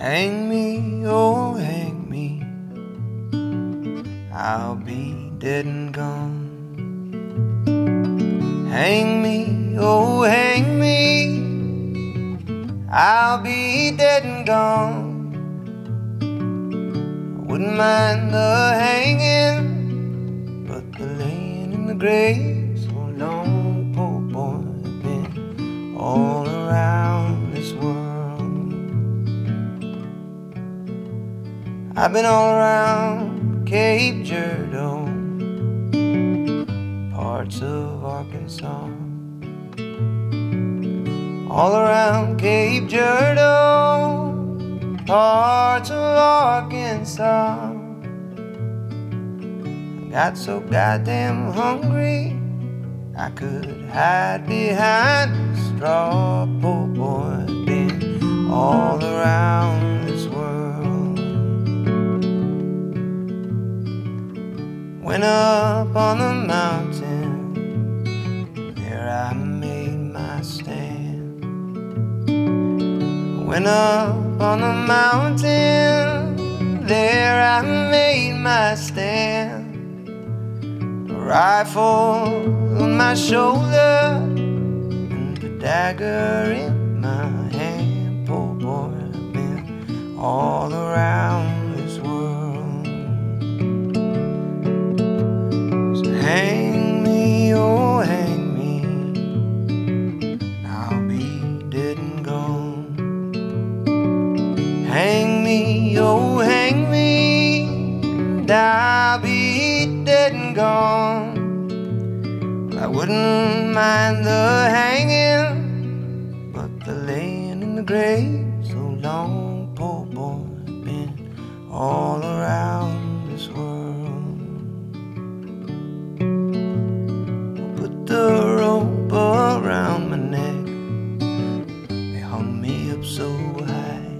Hang me, oh hang me, I'll be dead and gone. Hang me, oh hang me, I'll be dead and gone. I wouldn't mind the hanging, but the laying in the grave so long. Poor boy, I've been all around this world. I've been all around Cape Girardeau, parts of Arkansas. All around Cape Girardeau, parts of Arkansas. I got so goddamn hungry I could hide behind a straw. Poor boy, been all around this world. Went up on the mountain, there I made my stand. Went up on the mountain, there I made my stand. A rifle on my shoulder and a dagger in my hand. Poor boy, I've been all around this world. So hang me, oh hang me, I'll be dead and gone. Hang me, oh hang me, and I'll be dead and gone. I wouldn't mind the hanging, but the laying in the grave so long. Poor boy, been all around this world. Put the rope around my neck, they hung me up so high.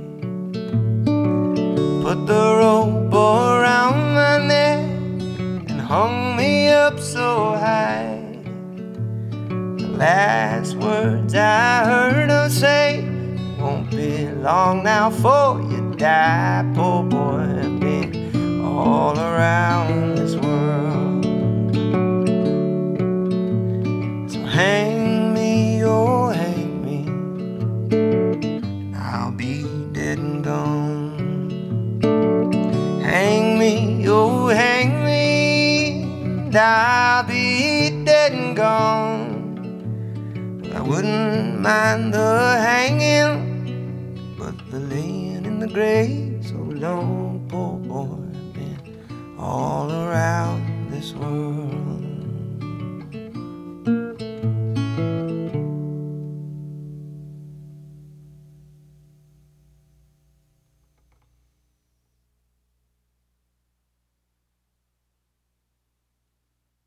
Put the rope around my neck and hung me up so high. The last words I heard her say, won't be long now for you die. Poor boy, I've been all around this world. So hang me, oh hang me, I'll be dead and gone. Hang me, oh hang me, and I'll be dead and gone. I wouldn't mind the hanging, but the laying in the grave so long. Poor boy, I've been all around this world.